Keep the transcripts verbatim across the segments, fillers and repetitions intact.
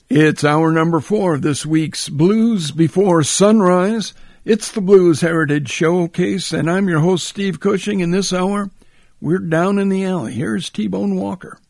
It's hour number four of this week's Blues Before Sunrise. It's the Blues Heritage Showcase, and I'm your host, Steve Cushing. In this hour, we're down in the alley. Here's T-Bone Walker.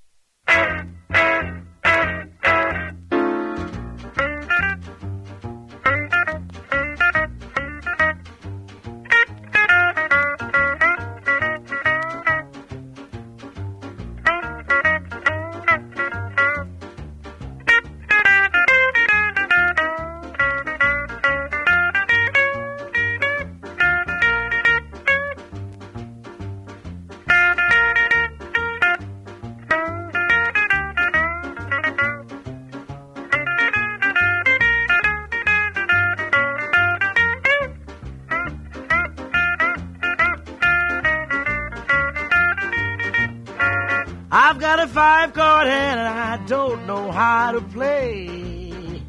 I've got a five-chord hand and I don't know how to play.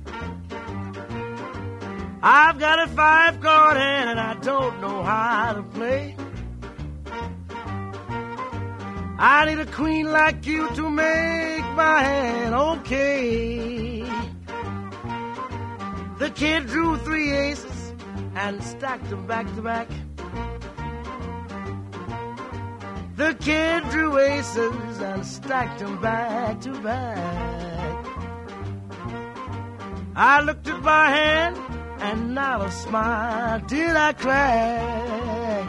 I've got a five-chord hand and I don't know how to play. I need a queen like you to make my hand okay. The kid drew three aces and stacked them back to back. The kid drew aces and stacked them back to back. I looked at my hand and not a smile did I crack.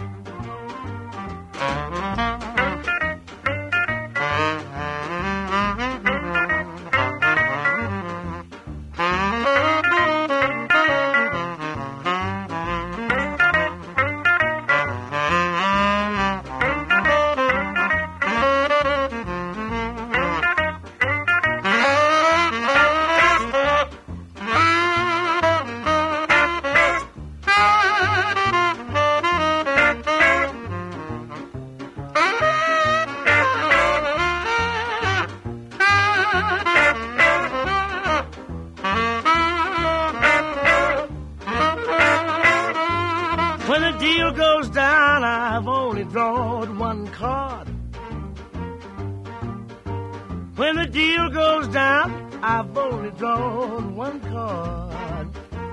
When the deal goes down, I've only drawn one card.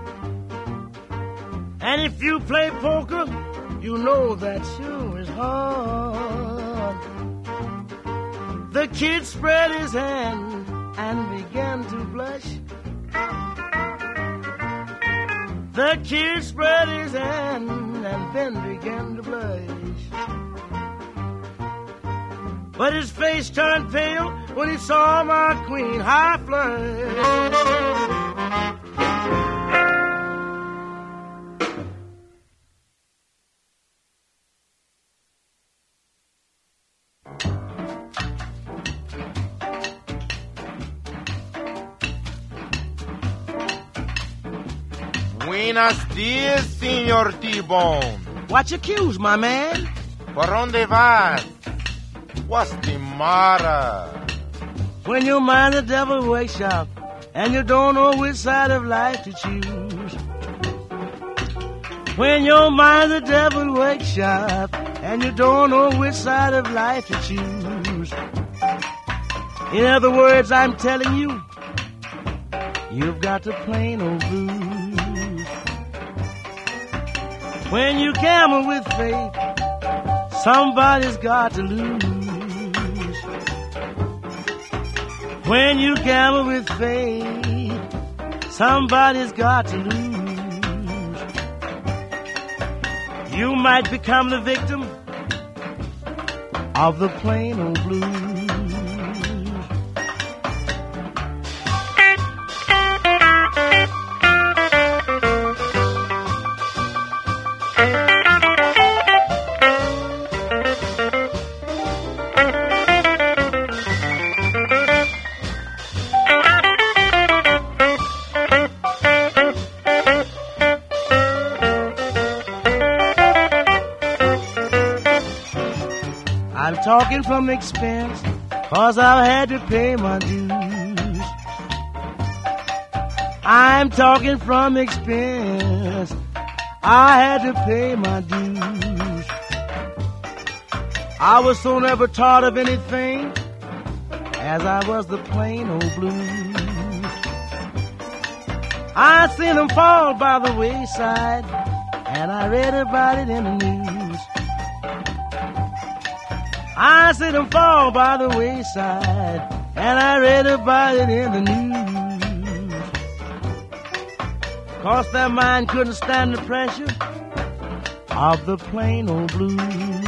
And if you play poker, you know that sure is hard. The kid spread his hand and began to blush. The kid spread his hand and then began to blush. But his face turned pale when he saw my queen high flush. Buenos dias, Señor T-Bone. Watch your cues, my man. ¿Por dónde vas? What's the matter? When your mind the devil wakes up and you don't know which side of life to choose. When your mind the devil wakes up and you don't know which side of life to choose. In other words, I'm telling you, you've got the plain old blues. When you gamble with faith, somebody's got to lose. When you gamble with faith, somebody's got to lose. You might become the victim of the plain old blues. Talking from expense, cause I've had to pay my dues. I'm talking from expense, I had to pay my dues. I was so never taught of anything as I was the plain old blues. I seen them fall by the wayside, and I read about it in the news. I seen them fall by the wayside, and I read about it in the news. 'Cause their mind couldn't stand the pressure of the plain old blues.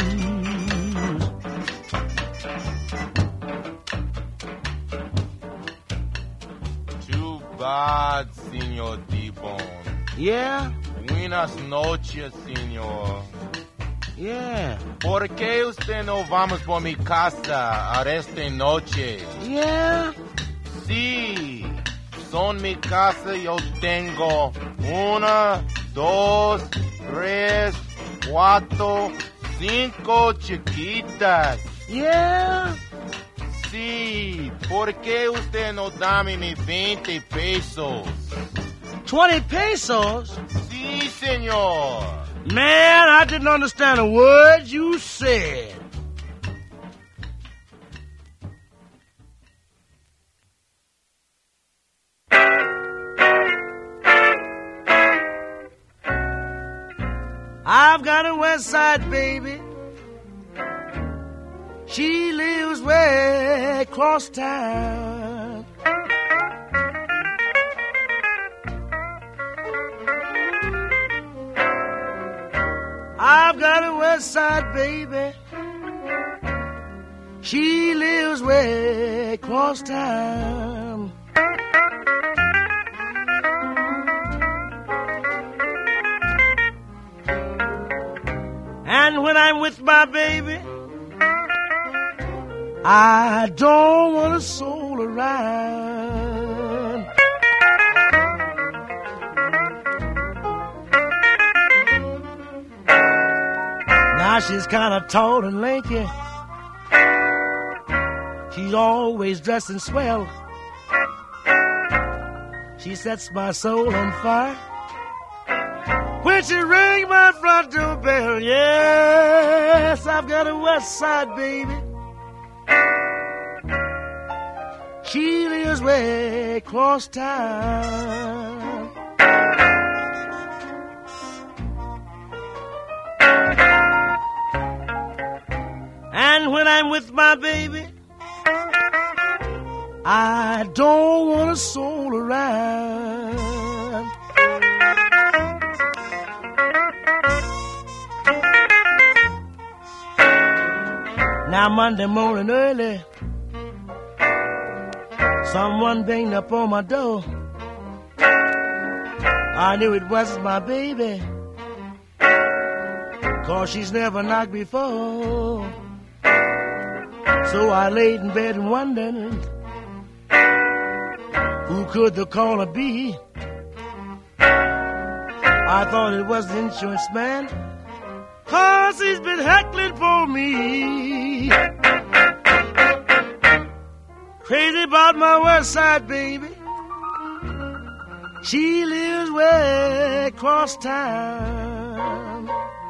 Too bad, Senor T-Bone. Yeah? Buenas noches, Senor. Yeah. ¿Por qué usted no vamos por mi casa a esta noche? Yeah? Sí, son mi casa, yo tengo una, dos, tres, cuatro, cinco chiquitas. Yeah? Sí, ¿por qué usted no dame mis veinte pesos? Twenty pesos? Sí, señor. Man, I didn't understand a word you said. I've got a west side baby. She lives way across town. I've got a west side baby. She lives way across town. And when I'm with my baby, I don't want a soul around. Now she's kind of tall and lanky. She's always dressing swell. She sets my soul on fire when she rings my front door bell. Yes, I've got a west side baby. She lives way across town. And when I'm with my baby, I don't want a soul around. Now Monday morning early, someone banged up on my door. I knew it wasn't my baby, 'cause she's never knocked before. So I laid in bed and wondered, who could the caller be? I thought it was the insurance man, 'cause he's been heckling for me. Crazy about my west side baby. She lives way across town.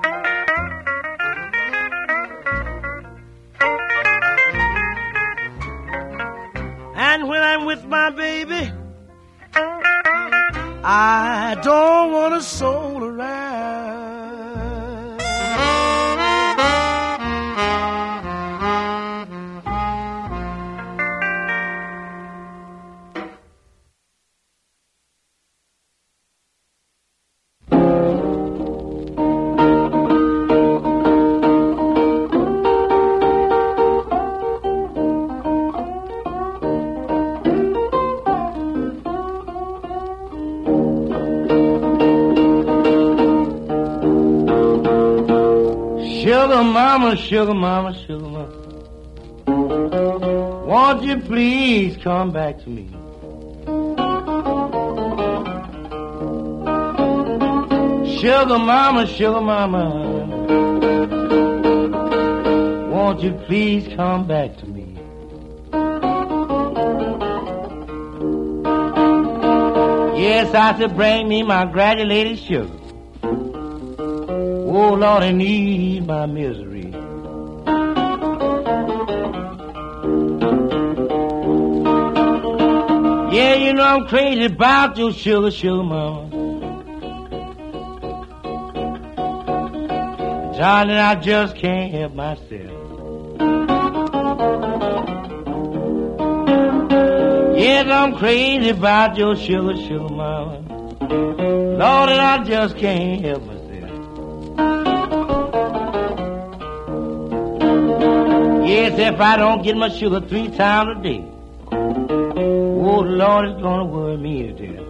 And when I'm with my baby, I don't want a soul around. Sugar mama, sugar mama, sugar mama, won't you please come back to me? Sugar mama, sugar mama, won't you please come back to me? Yes, I said bring me my granulated sugar. Oh, Lord, I need my misery. Yeah, you know I'm crazy about your sugar, sugar mama. Darling, I just can't help myself. Yes, I'm crazy about your sugar, sugar mama. Lord, and I just can't help myself. Yes, if I don't get my sugar three times a day, oh, the Lord is gonna worry me to death.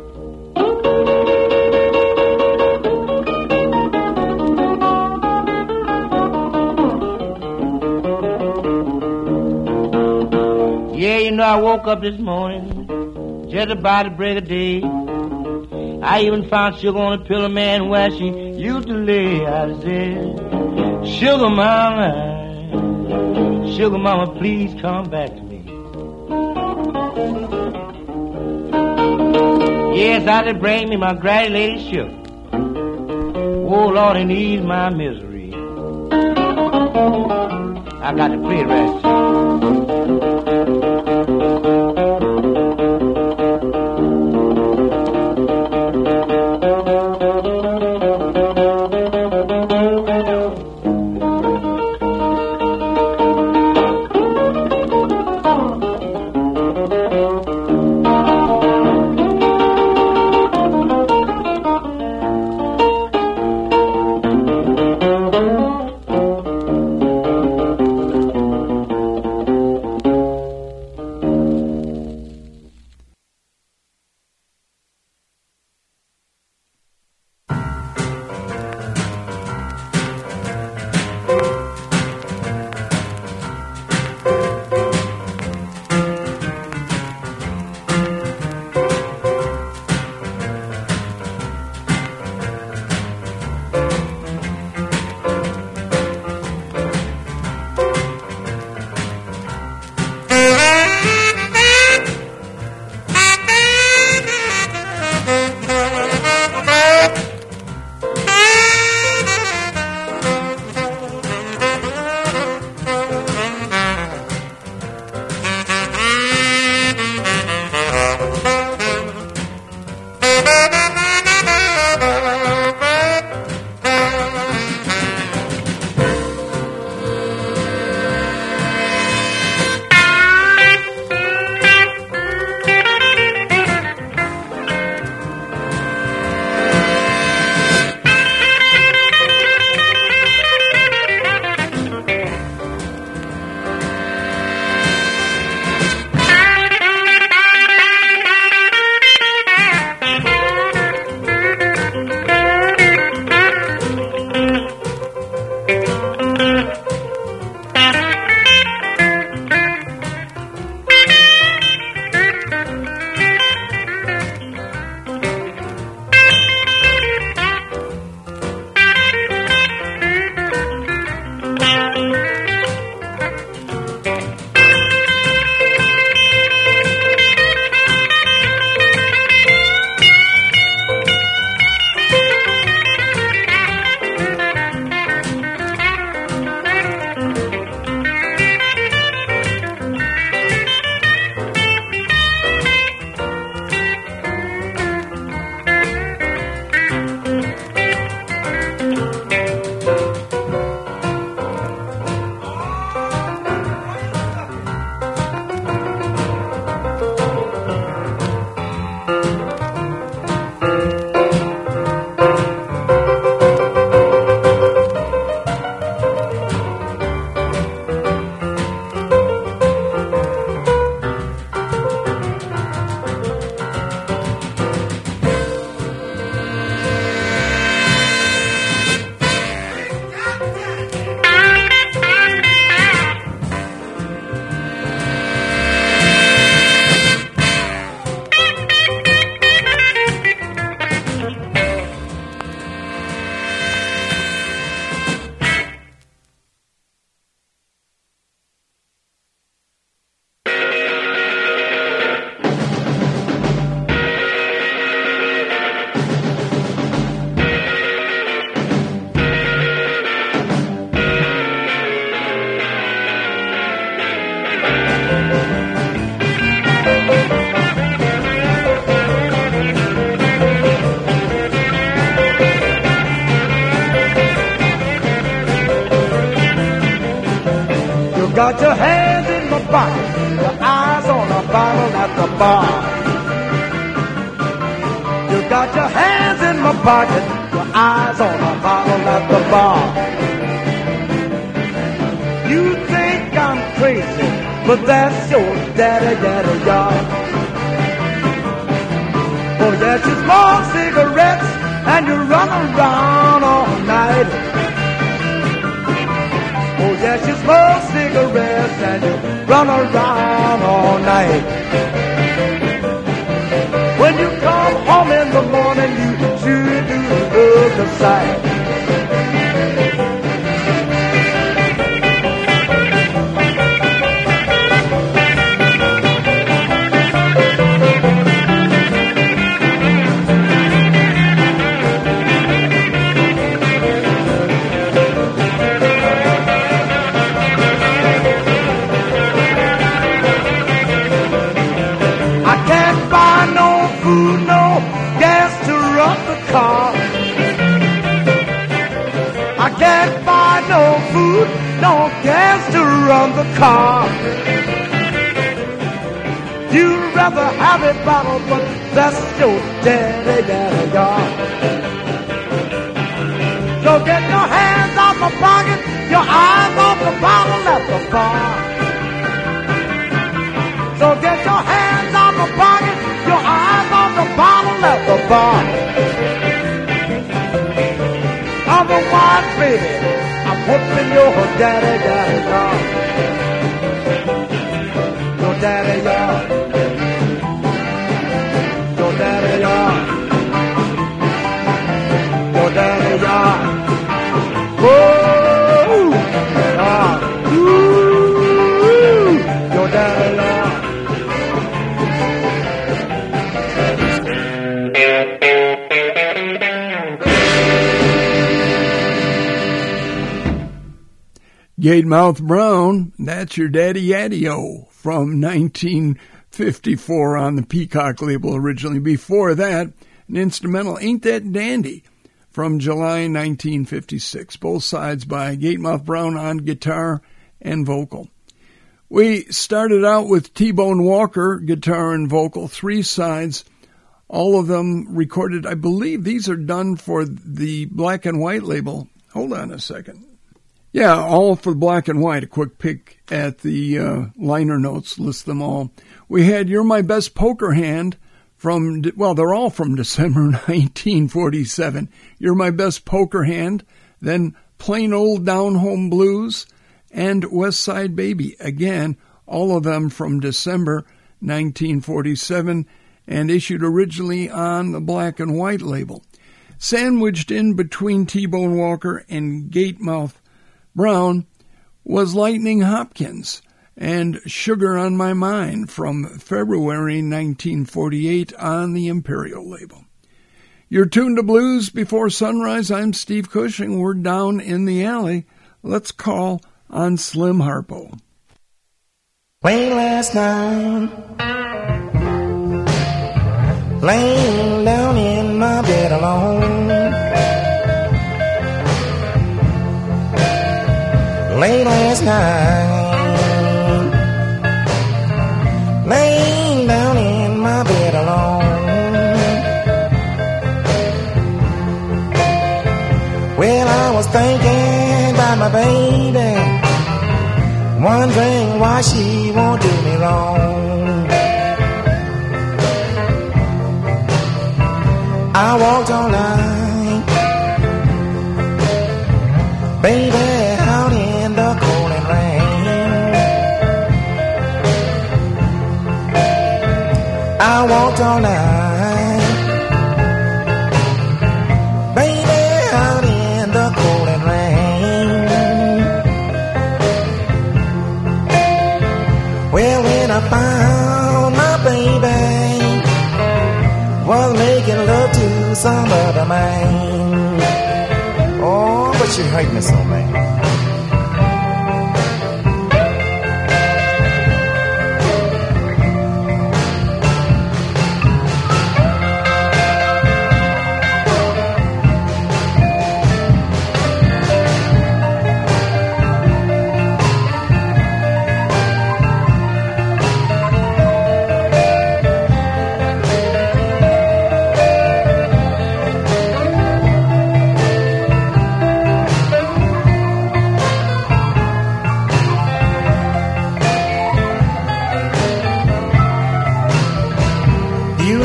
Yeah, you know, I woke up this morning just about the break of day. I even found sugar on the pillow, man, where she used to lay. I said, sugar mama, sugar mama, please come back to me. Yes, I did bring me my granulated sugar. Oh, Lord, and ease my misery. I got to play it right. got your hands in my pocket, your eyes on a bottle at the bar. You got your hands in my pocket, your eyes on a bottle at the bar. You think I'm crazy, but that's your daddy, daddy, y'all. Oh yes, you smoke cigarettes and you run around all night. Oh yes, you smoke cigarettes and you run around all night. When you come home in the morning, you sure do look a sight. I can't buy no food, no gas to run the car. You'd rather have it bottled, but that's your daddy, daddy, y'all. So get your hands off my pocket, your eyes off the bottle at the bar. So get your hands off my pocket, your eyes off the bottle at the bar. Otherwise, baby, I'm whooping your daddy, daddy, y'all. Your daddy, y'all. Your daddy, y'all. Your daddy, y'all. Whoa! Ah. Ooh! Your daddy, y'all. Gatemouth Brown, that's your daddy yaddy-o from nineteen fifty-four on the Peacock label originally. Before that, an instrumental, Ain't That Dandy, from July nineteen fifty-six. Both sides by Gatemouth Brown on guitar and vocal. We started out with T-Bone Walker, guitar and vocal, three sides, all of them recorded. I believe these are done for the Black and White label. Hold on a second. Yeah, all for Black and White. A quick pick at the uh, liner notes, list them all. We had You're My Best Poker Hand from, well, they're all from December nineteen forty-seven. You're My Best Poker Hand, then Plain Old Down Home Blues, and West Side Baby. Again, all of them from December nineteen forty-seven and issued originally on the Black and White label. Sandwiched in between T-Bone Walker and Gatemouth Brown was Lightning Hopkins and Sugar on My Mind from February nineteen forty-eight on the Imperial label. You're tuned to Blues Before Sunrise. I'm Steve Cushing. We're down in the alley. Let's call on Slim Harpo. Late last night, laying down in my bed alone. Late last night, laying down in my bed alone. Well, I was thinking about my baby, wondering why she won't do me wrong. I walked all night, baby, out in the cold and rain. I walked all night, baby, out in the cold and rain. Well, when I found my baby was making love to some other man, oh, but she hurt me so bad.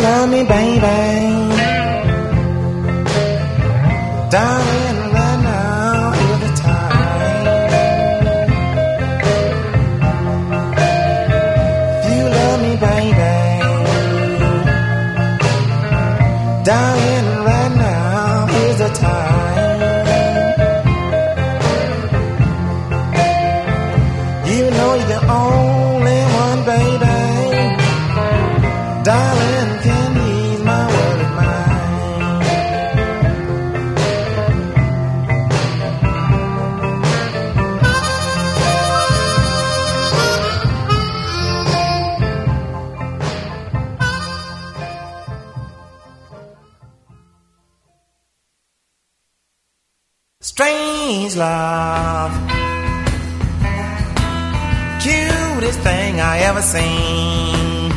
love me, baby, darling, right now is the time. If you love me, baby, darling, right now is the time. You know you're the only one, baby, darling, can ease my worried mind. Strange love, cutest thing I ever seen.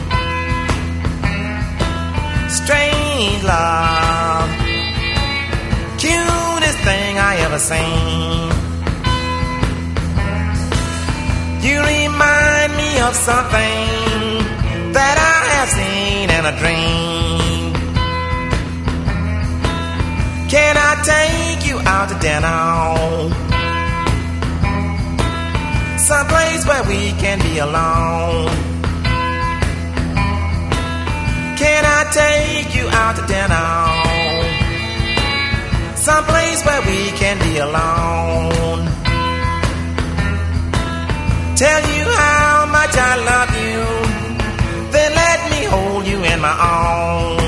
Strange love, cutest thing I ever seen. You remind me of something that I have seen in a dream. Can I take you out to dinner? Someplace where we can be alone. Can I take you out to dinner? Someplace where we can be alone. Tell you how much I love you, then let me hold you in my arms.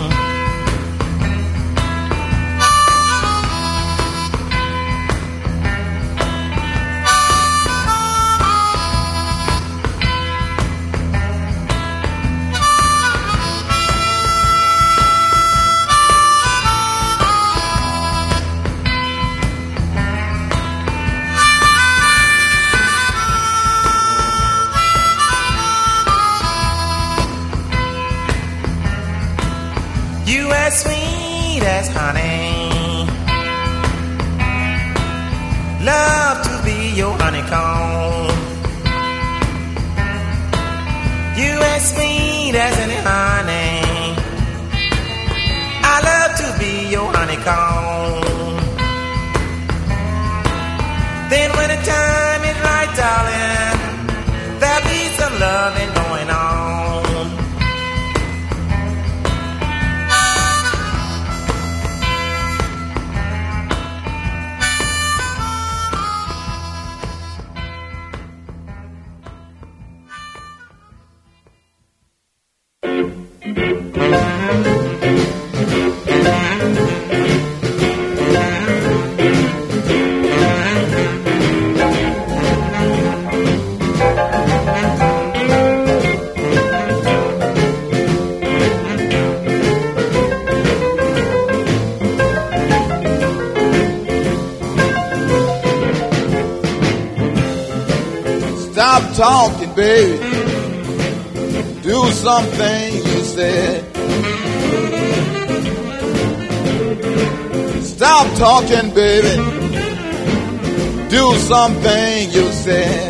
As sweet as honey, love to be your honeycomb. You as sweet as any honey, I love to be your honeycomb. Then when the time is right, darling, there'll be some loving going on. Stop talking, baby. Do something you said. Stop talking, baby. Do something you said.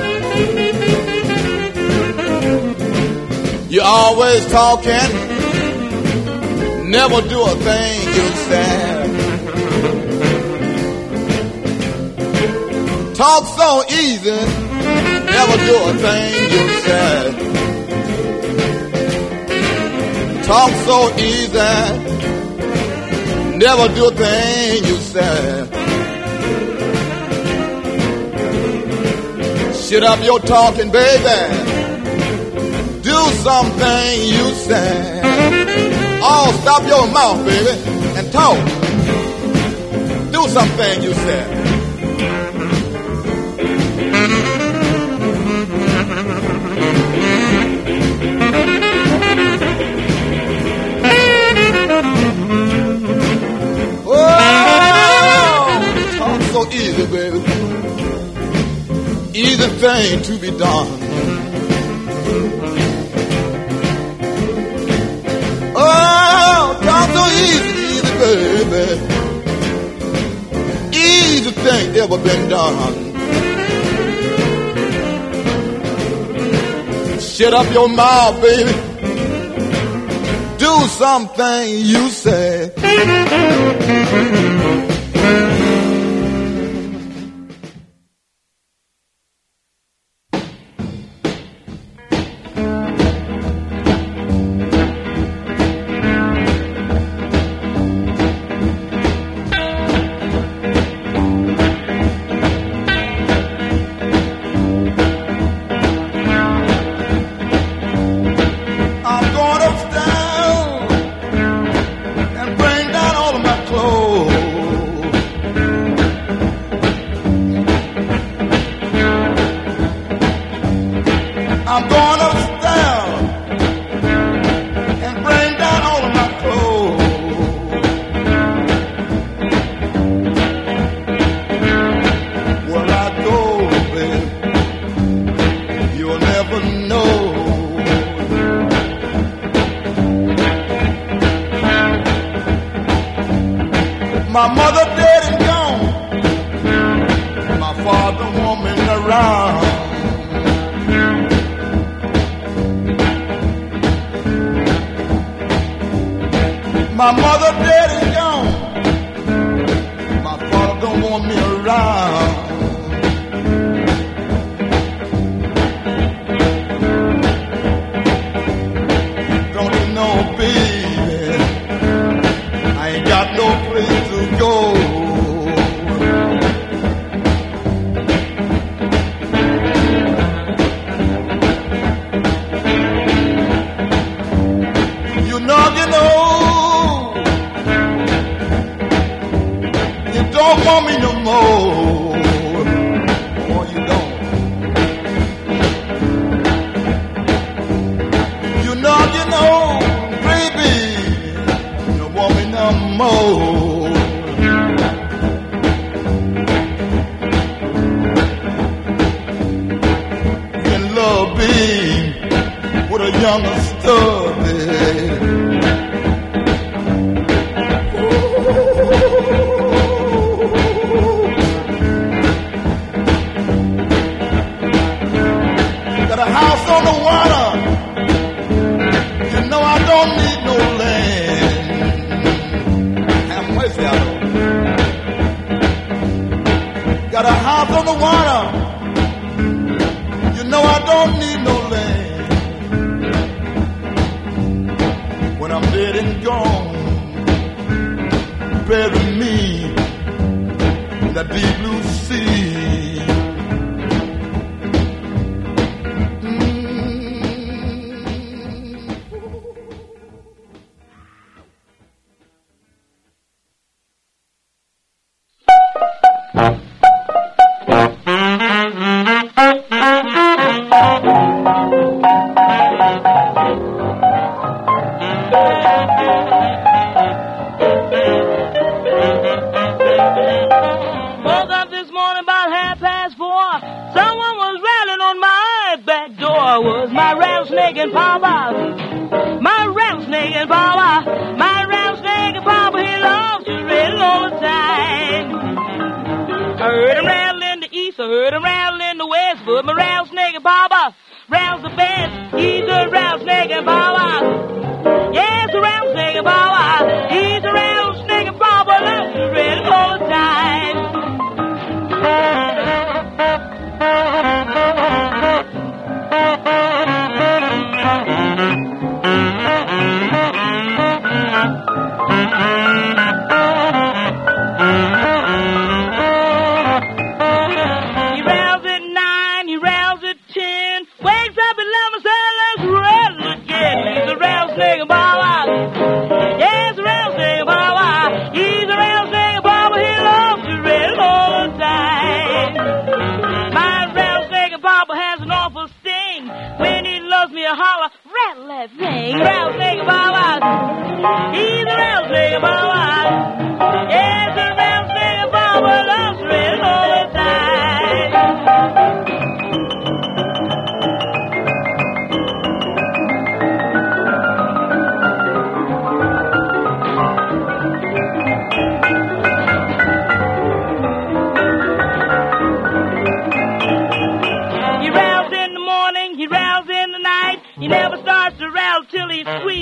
You're always talking, never do a thing you said. Talk so easy, never do a thing you said. Talk so easy, never do a thing you said. Shut up your talking, baby. Do something you said. Oh, stop your mouth, baby, and talk. Do something you said. So easy, baby. Easy thing to be done. Oh, talk so easy, easy, baby. Easy thing ever been done. Shut up your mouth, baby. do something you say. My mother dead and gone. My father woman around. My mother dead and gone. My father don't want me around. Don't you know, baby, I ain't got no place to go. You know, you know, you don't want me no more. Or you don't. You know, you know, baby, you don't want me no more. In love, babe, with a younger stubby. Got a house on the water. You know I don't need no land. Have mercy out. Got a house on the water. You know I don't need no land. When I'm dead and gone, bury me in the deep blue sea. Woke up this morning about half past four. Someone was rattling on my back door. Was my rattlesnake and papa. My rattlesnake and papa. My rattlesnake and papa. He loves to rattle all the time. I heard him rattle in the east. I heard him rattle in the west. But my rattlesnake and papa rattles the best. He's a rattlesnake and papa. Yes, a rattlesnake and papa. He's a rattlesnake and papa. Loves to rattle all the time. He rattles at nine, he rattles at ten, wakes up at eleven, says let's rattle again. He's a rattlesnake and papa. Yes, a rattlesnake and papa. He's a rattlesnake and papa. He loves to rattle all the time. My rattlesnake and papa has an awful sting. When he loves me, a holler, rattle that thing. Rattlesnake and papa. He's a rattlesnake and papa. Yes, a rattlesnake and papa loves to rattle all the time. He rattles in the morning, he rattles in the night. He never starts to rattle till he's sweet.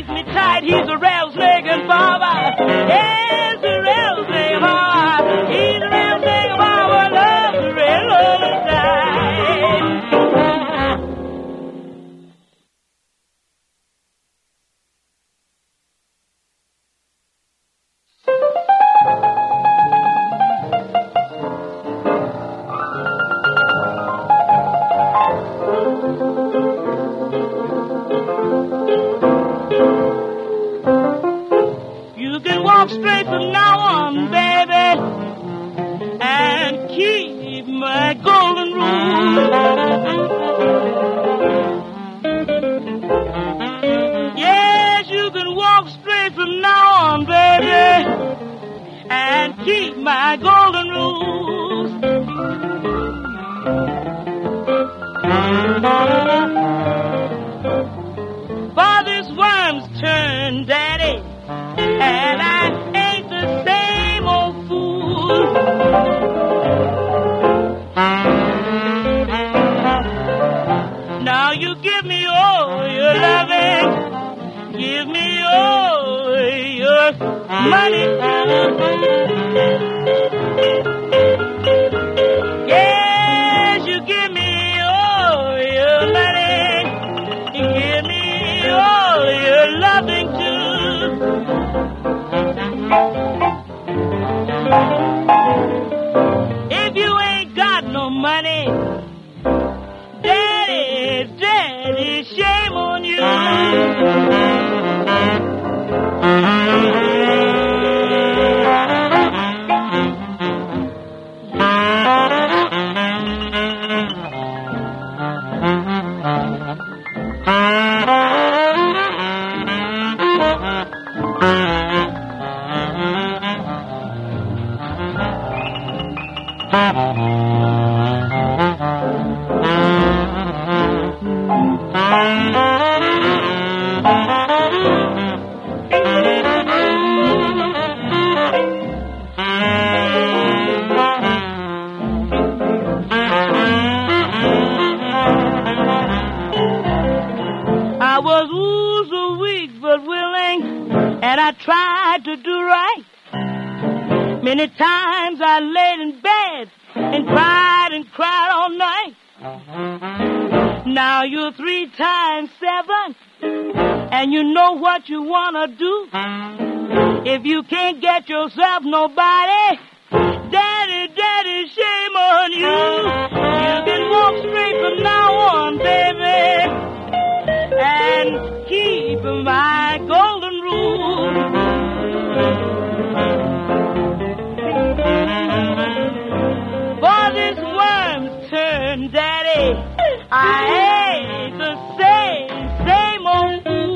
You can walk straight from now on, baby, and keep my golden rule. Yes, you can walk straight from now on, baby, and keep my golden rules. For this worm's turn, Daddy, and I ain't the same old fool. Now you give me all your loving, give me all your money too. Yes, you give me all your money, give me all your loving too. If you ain't got no money, Daddy, Daddy, shame on you. I was ooh so weak but willing, and I tried to do right. Many times I laid in bed and cried and cried all night. Now you're three times seven, and you know what you wanna do. If you can't get yourself nobody, Daddy, Daddy, shame on you. You can walk straight from now on, baby, and keep my golden rule. For this worm's turn, Daddy, I ain't the same, same old fool.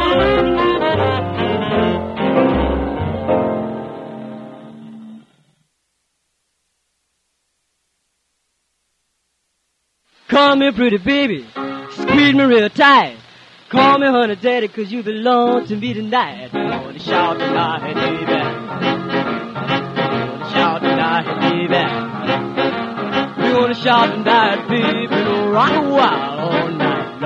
Call me pretty baby, squeeze me real tight. Call me honey daddy, cause you belong to me tonight. We're gonna shout tonight, baby. We're gonna shout tonight, baby. We're gonna shout tonight, baby. We'll rock a while all night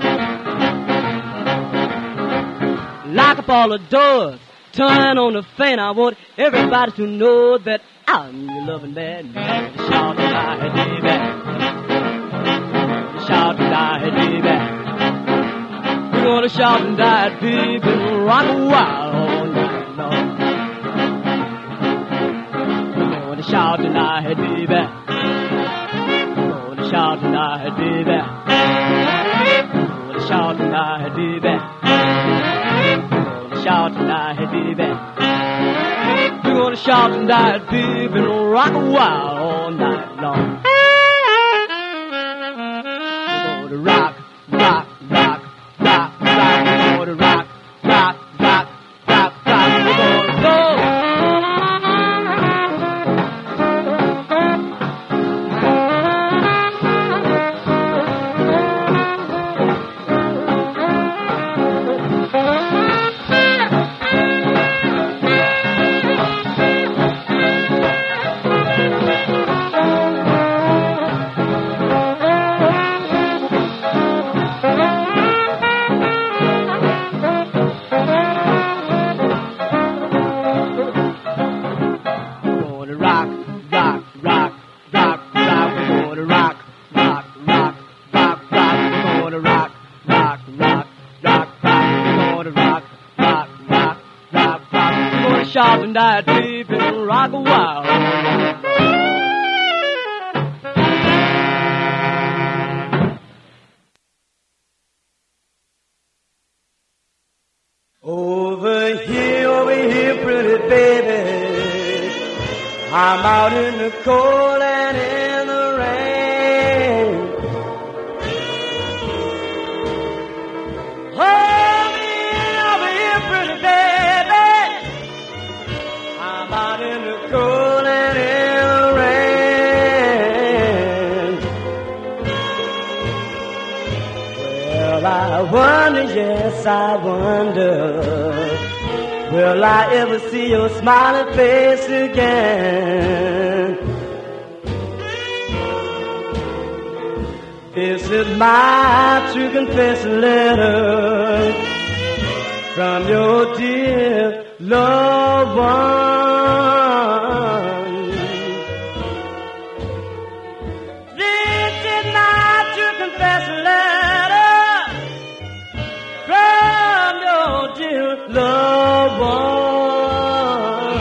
long. Lock up all the doors, turn on the fan. I want everybody to know that I'm your loving man. We're gonna shout tonight, baby. Shout tonight, baby. We're gonna shout tonight, baby, and rock a while all night long. We're gonna shout tonight, baby. We're gonna shout tonight, baby. We're gonna shout tonight, baby. We're gonna shout tonight, baby. We're gonna shout tonight, baby, and rock a while all night long. Rock, rock, rock, rock, rock, we're gonna rock, rock, rock, rock, rock, we're gonna go. Shout tonight, baby, and rock a while. Over here, over here, pretty baby. I'm out in the cold and in the rain. Hold me over here, pretty baby. I'm out in the cold and in the rain. Well, I wonder, yes, I wonder, will I ever see your smiling face again? This is my true confession letter from your dear loved one. This is my true confession letter from your dear loved one.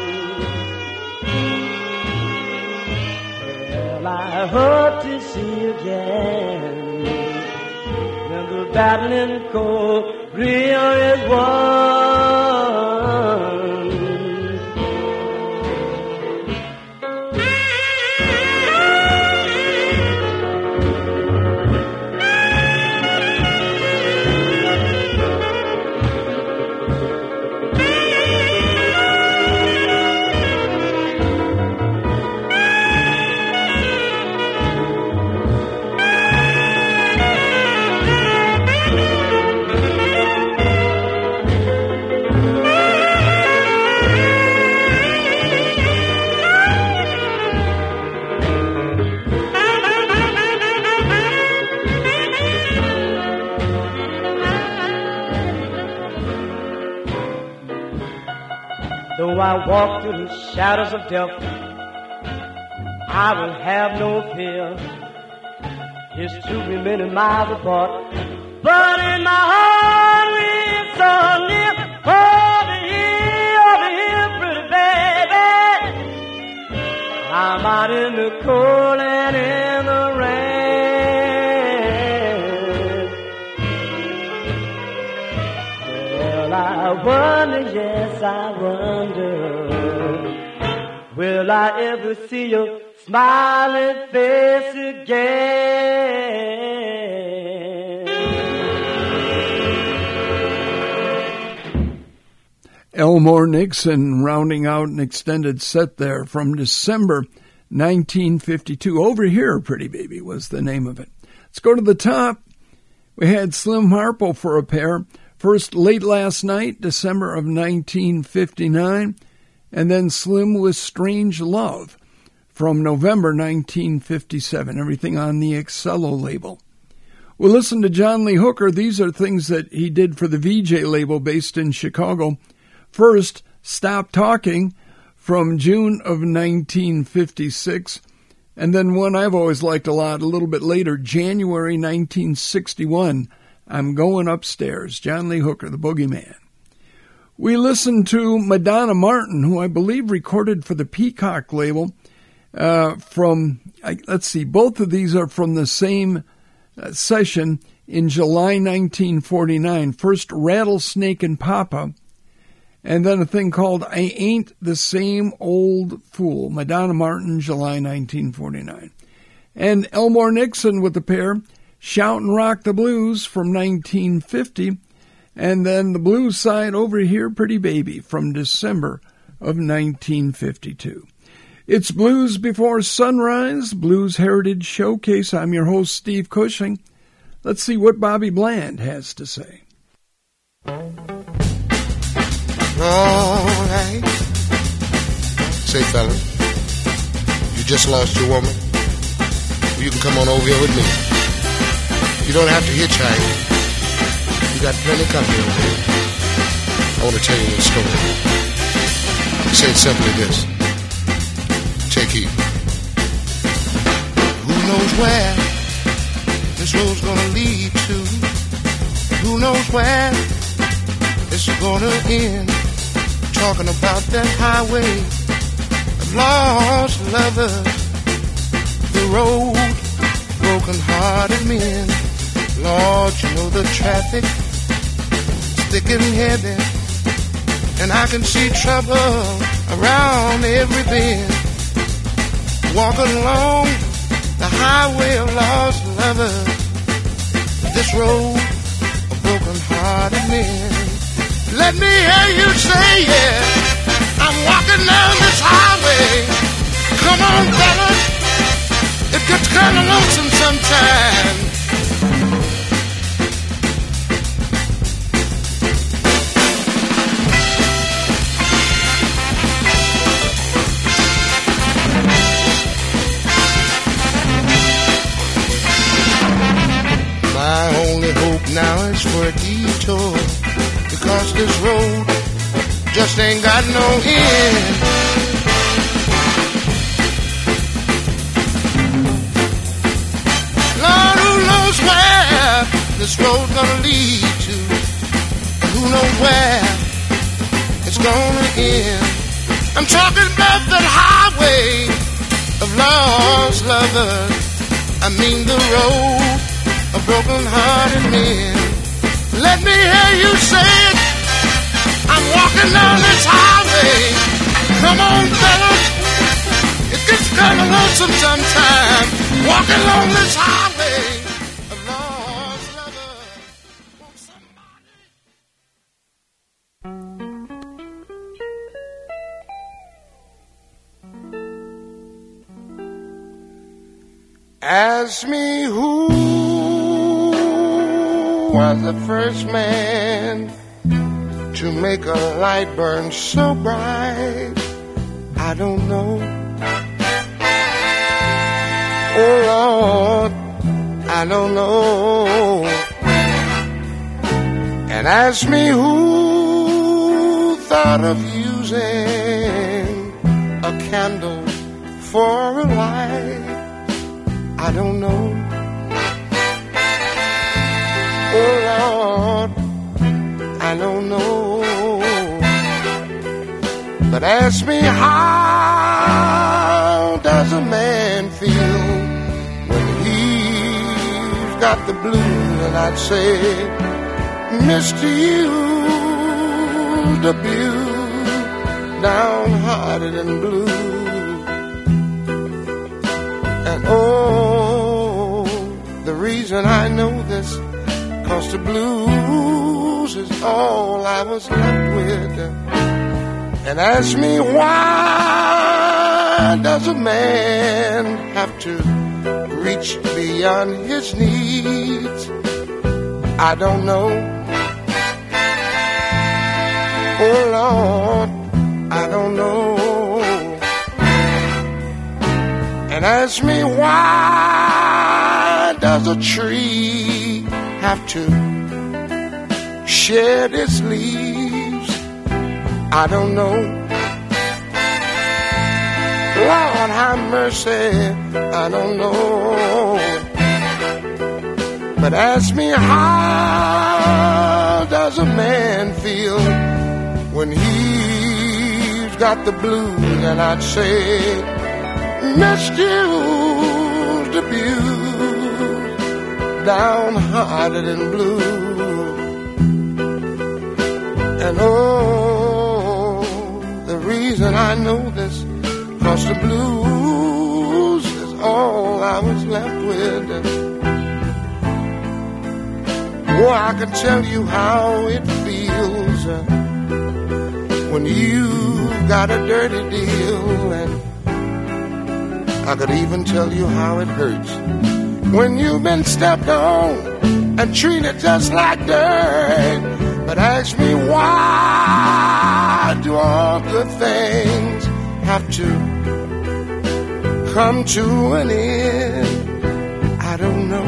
Well, I hope to see you again when the battle in Korea is won. Though I walk through the shadows of death, I will have no fear. It's true we many miles apart, but in my heart we're so near. Over here, over here, pretty baby. I'm out in the cold and in the rain. Well, I wonder, yes, I wonder, will I ever see your smiling face again? Elmore Nixon rounding out an extended set there from December nineteen fifty-two. Over Here, Pretty Baby was the name of it. Let's go to the top. We had Slim Harpo for a pair. First, Late Last Night, December of nineteen fifty-nine, and then Slim with Strange Love from November nineteen fifty-seven, everything on the Excello label. We'll listen to John Lee Hooker. These are things that he did for the V J label based in Chicago. First, Stop Talking from June of nineteen fifty-six, and then one I've always liked a lot, a little bit later, January nineteen sixty-one, I'm Going Upstairs, John Lee Hooker, the Boogeyman. We listened to Madonna Martin, who I believe recorded for the Peacock label, uh, from, let's see, both of these are from the same uh, session in July nineteen forty-nine. First, Rattlesnake and Papa, and then a thing called I Ain't the Same Old Fool, Madonna Martin, July nineteen forty-nine. And Elmore Nixon with the pair, Shout and Rock the Blues from nineteen fifty, and then the blues side, Over Here, Pretty Baby from December of nineteen fifty-two. It's Blues Before Sunrise, Blues Heritage Showcase. I'm your host, Steve Cushing. Let's see what Bobby Bland has to say. All right. Say, fella, you just lost your woman. You can come on over here with me. You don't have to hitchhike. You got plenty of company over here. I want to tell you a little story. Say it simply this. Take heed. Who knows where this road's gonna lead to? Who knows where it's gonna end? Talking about that highway of lost lovers, the road, broken-hearted men. Lord, you know the traffic is thick and heavy, and I can see trouble around every bend. Walking along the highway of lost lovers, this road of broken-hearted men. Let me hear you say, yeah, I'm walking down this highway. Come on, fellas, it gets kind of lonesome sometimes. My only hope now is for a detour, because this road just ain't got no end. Lord, who knows where this road's gonna lead to, and who knows where it's gonna end. I'm talking about that highway of lost lovers. I mean the road of broken-hearted men. Let me hear you say it. I'm walking down this highway. Come on, fellas. It gets kind of lonesome sometimes. Walking along this highway of lost lovers. Won't somebody... Ask me who was the first man to make a light burn so bright. I don't know. Oh Lord, I don't know. And ask me who thought of using a candle for a light. I don't know. Oh Lord, I don't know. But ask me, how does a man feel when he's got the blues? And I'd say, Mister Used, abused, downhearted and blue. And oh, the reason I know this, 'cause the blues is all I was left with. And ask me, why does a man have to reach beyond his needs? I don't know. Oh Lord, I don't know. And ask me, why does a tree have to shed its leaves? I don't know. Lord, have mercy, I don't know. But ask me, how does a man feel when he's got the blues? And I'd say, misused, abused, downhearted and blue. And oh, the reason I know this, 'cause the blues is all I was left with. Oh, I can tell you how it feels uh, when you got a dirty deal, and I could even tell you how it hurts when you've been stepped on and treated just like dirt. But ask me, why do all good things have to come to an end? I don't know.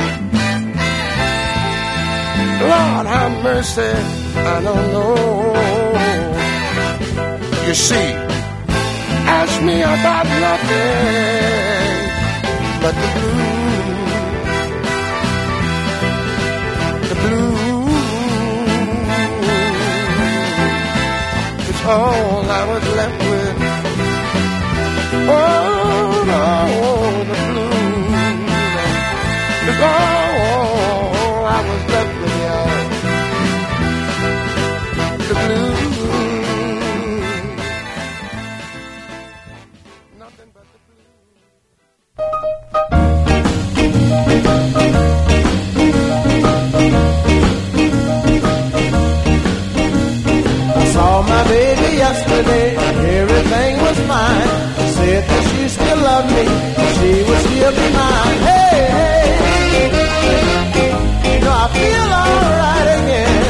Lord, have mercy, I don't know. You see, ask me about nothing but the blues. The blues is all I was left with. Oh no, the blues is all I was left with, y'all. The blues. yesterday, everything was fine. She said that she still loved me, she would still be mine. Hey, hey, you know I feel alright again.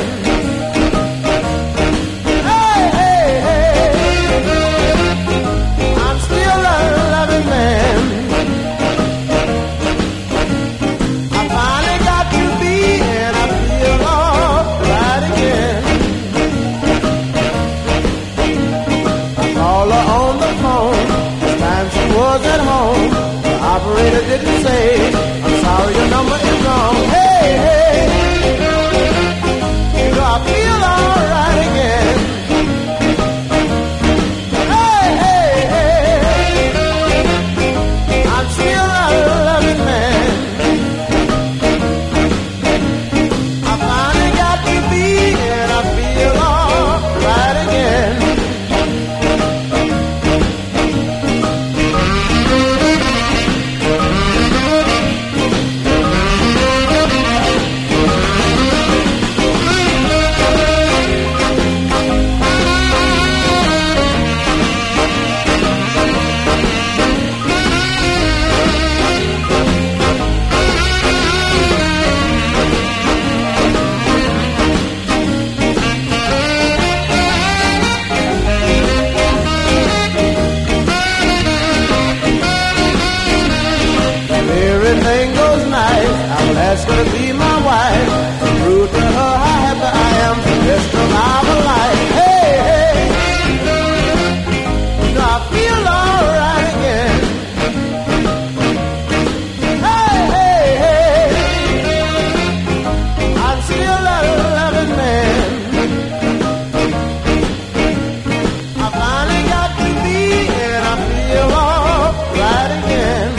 Hey, hey, hey, I'm still a loving man. I finally got to be, and I feel alright again. Call her on the phone. This time she was at home. The operator didn't say, I'm sorry, your number is wrong. Hey, hey, you know I feel alright again. Hey, hey, hey, I'm still a loving man. I finally got to be, and I feel alright again. Everything goes nice. I'll ask her to be my wife. Prove to her how happy I am for the rest of our life. Hey, hey, you know I feel alright again. Hey, hey, hey, I'm still a loving man. I finally got to be, and I feel alright again.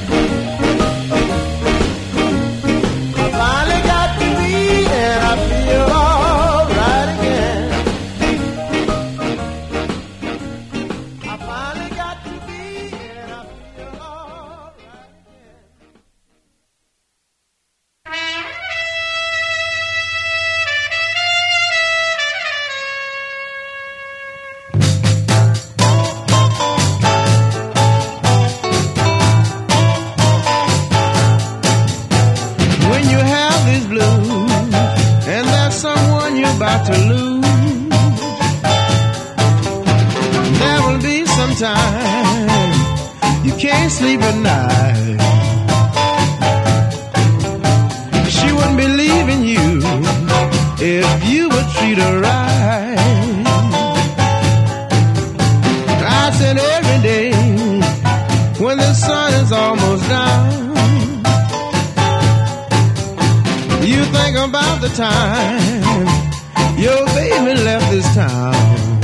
About to lose, there will be some time you can't sleep at night. She wouldn't be leaving you if you would treat her right. I said every day when the sun is almost down, you think about the time your baby left this town.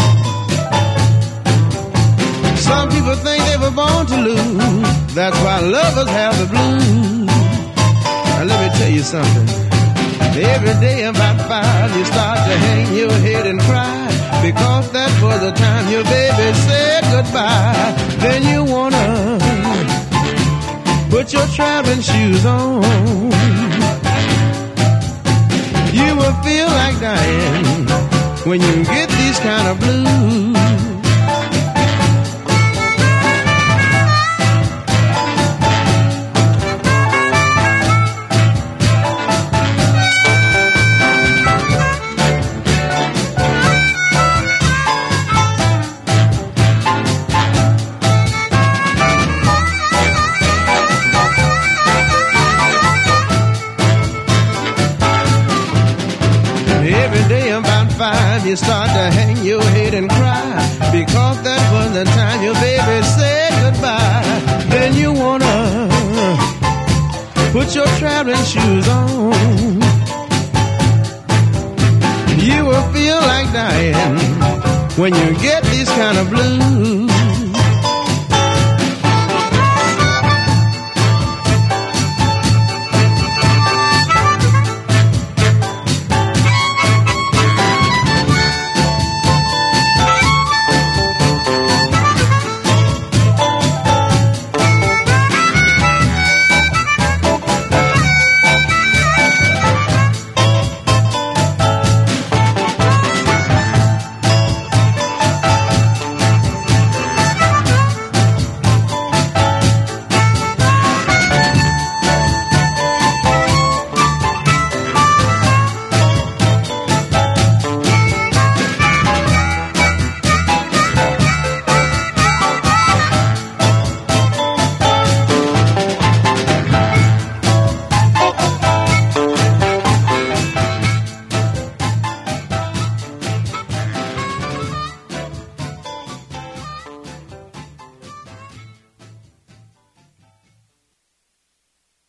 Some people think they were born to lose. That's why lovers have the blues. Now let me tell you something. Every day about five you start to hang your head and cry, because that was the time your baby said goodbye. Then you wanna put your traveling shoes on. You will feel like dying when you get these kind of blues. You start to hang your head and cry, because that was the time your baby said goodbye. Then you wanna put your traveling shoes on. You will feel like dying when you get these kind of blues.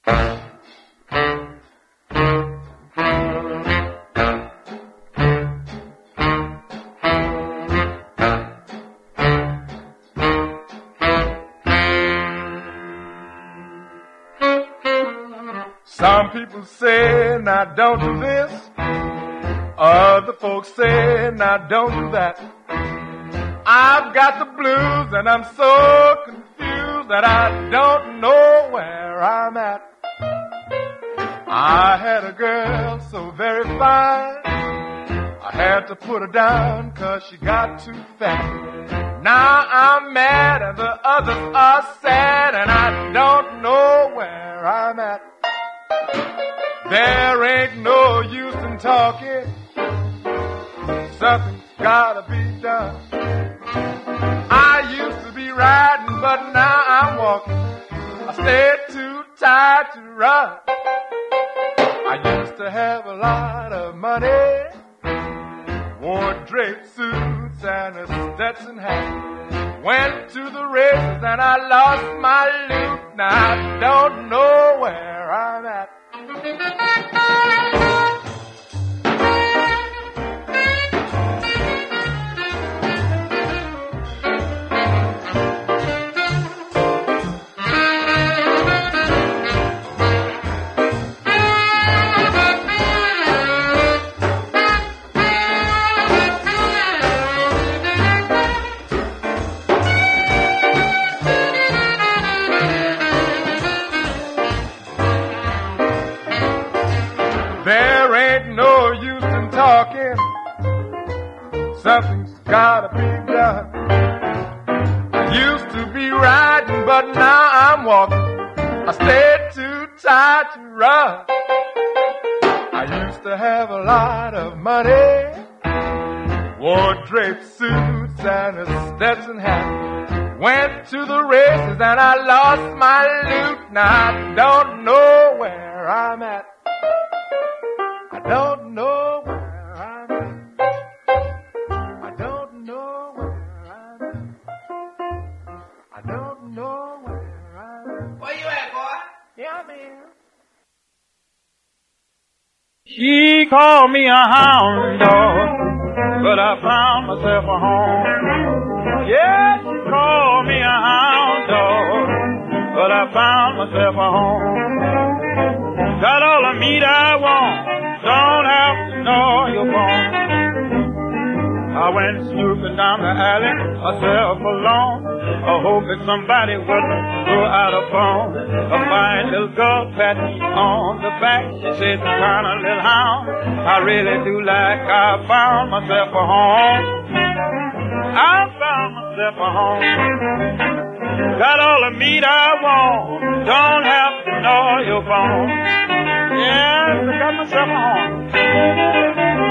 Some people say, now don't do this. Other folks say, now don't do that. I've got the blues and I'm so confused that I don't know where I'm at. I had a girl so very fine, I had to put her down 'cause she got too fat. Now I'm mad and the others are sad and I don't know where I'm at. There ain't no use in talking, something's gotta be done. I used to be riding, but now I'm walking. I stayed too tired to run. I used to have a lot of money, wore draped suits and a Stetson hat. Went to the races and I lost my loot. Now I don't know where I'm at. Something's gotta be done. I used to be riding, but now I'm walking. I stayed too tired to run. I used to have a lot of money, wore draped suits and a Stetson hat. Went to the races and I lost my loot. Now I don't know where I'm at. I don't know where I'm at. I don't know where I'm at. I don't know where I'm at. Where you at, boy? Yeah, man. She called me a hound dog, but I found myself a home. Yeah, she called me a hound dog, but I found myself a home. Got all the meat I want, don't have to gnaw your bones. I went snooping down the alley, myself alone, hoping somebody wouldn't throw out a bone. A fine little girl patted me on the back. She said, kind of little hound, I really do like I found myself a home. I found myself a home. Got all the meat I want, don't have to gnaw your bone. Yes, I got myself a home.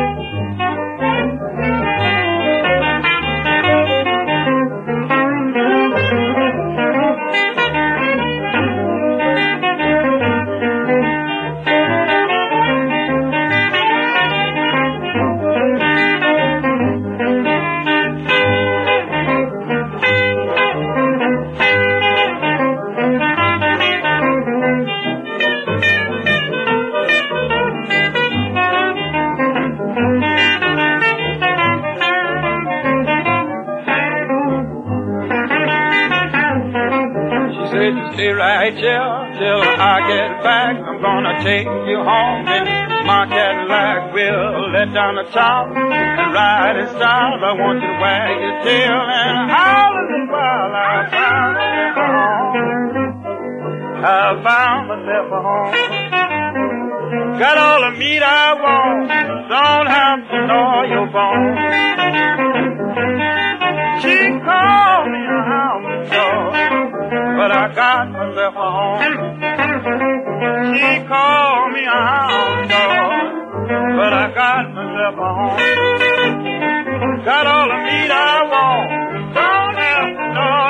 Stay right here till I get back. I'm gonna take you home in my Cadillac. We'll let down the top and ride in style. I want you to wag your tail and holler while I found myself a home. I found myself a home. Got all the meat I want, don't have to gnaw your bones. She called me a hound dog, but I got myself a home. She called me a hound dog, but I got myself a home. Got all the meat I want, don't have to gnaw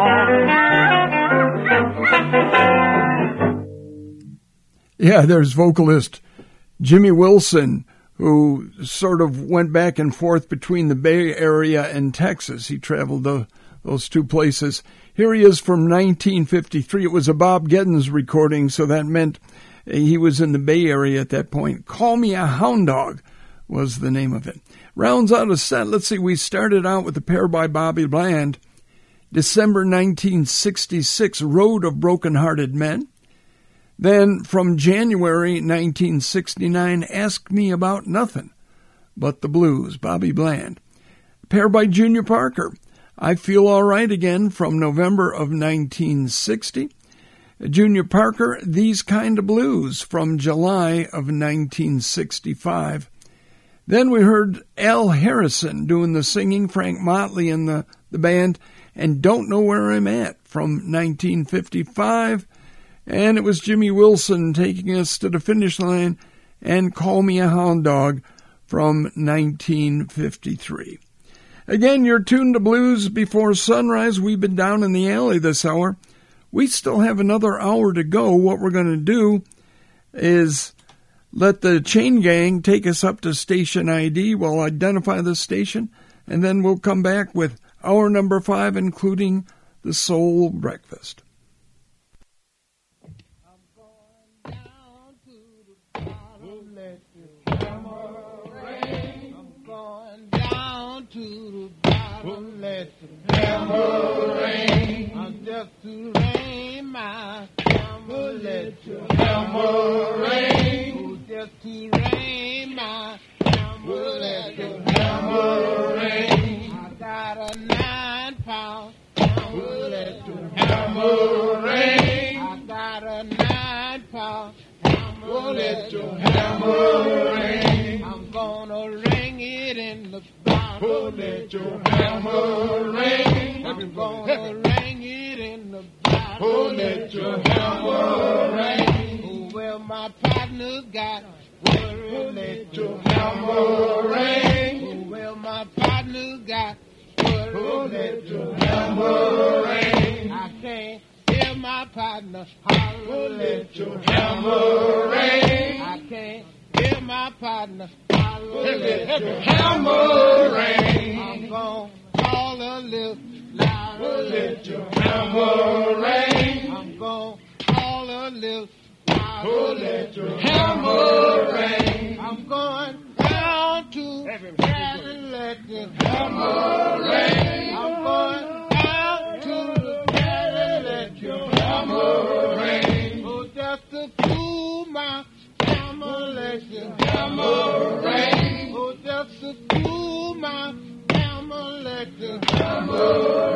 your bones. Yeah, there's vocalist Jimmy Wilson, who sort of went back and forth between the Bay Area and Texas. He traveled a those two places. Here he is from nineteen fifty-three. It was a Bob Geddens recording, so that meant he was in the Bay Area at that point. Call Me a Hound Dog was the name of it. Rounds out a set. Let's see, we started out with a pair by Bobby Bland. December nineteen sixty-six, Road of Broken-Hearted Men. Then from January nineteen sixty-nine, Ask Me About Nothing But the Blues, Bobby Bland. A pair by Junior Parker, I Feel All Right Again, from November of nineteen sixty. Junior Parker, These Kind of Blues, from July of nineteen sixty-five. Then we heard Al Harrison doing the singing, Frank Motley in the, the band, and Don't Know Where I'm At, from nineteen fifty-five. And it was Jimmy Wilson taking us to the finish line, and Call Me a Hound Dog, from nineteen fifty-three. Again, you're tuned to Blues Before Sunrise. We've been down in the alley this hour. We still have another hour to go. What we're going to do is let the chain gang take us up to station I D. We'll identify the station, and then we'll come back with hour number five, including the Soul Breakfast. To the bottom, let the hammer rain. I'm just to rain my hammer, let your hammer rain. Just to rain my hammer, let your hammer rain. I got a nine pound hammer, let your hammer rain. I got a nine pound hammer, let your hammer rain. I'm gonna ring it in the Oh, let your hammer ring. I'm gonna ring it in the bottom. Oh, let your hammer ring. Oh, well, my partner got worried. Let your hammer ring. Oh, well, my partner got worried. Oh, let your hammer ring. I can't hear my partner holler. Oh, let your hammer ring. I can't hear my partner holler. Let your hammer ring. I'm gonna call a little louder. Let your hammer ring. I'm gonna call a little louder. Let your hammer ring. I'm going down to the let your hammer ring. I'm going down to the let your hammer ring. Oh, just to cool my hammer, let your hammer ring. Oh, just to cool my hammer, let your hammer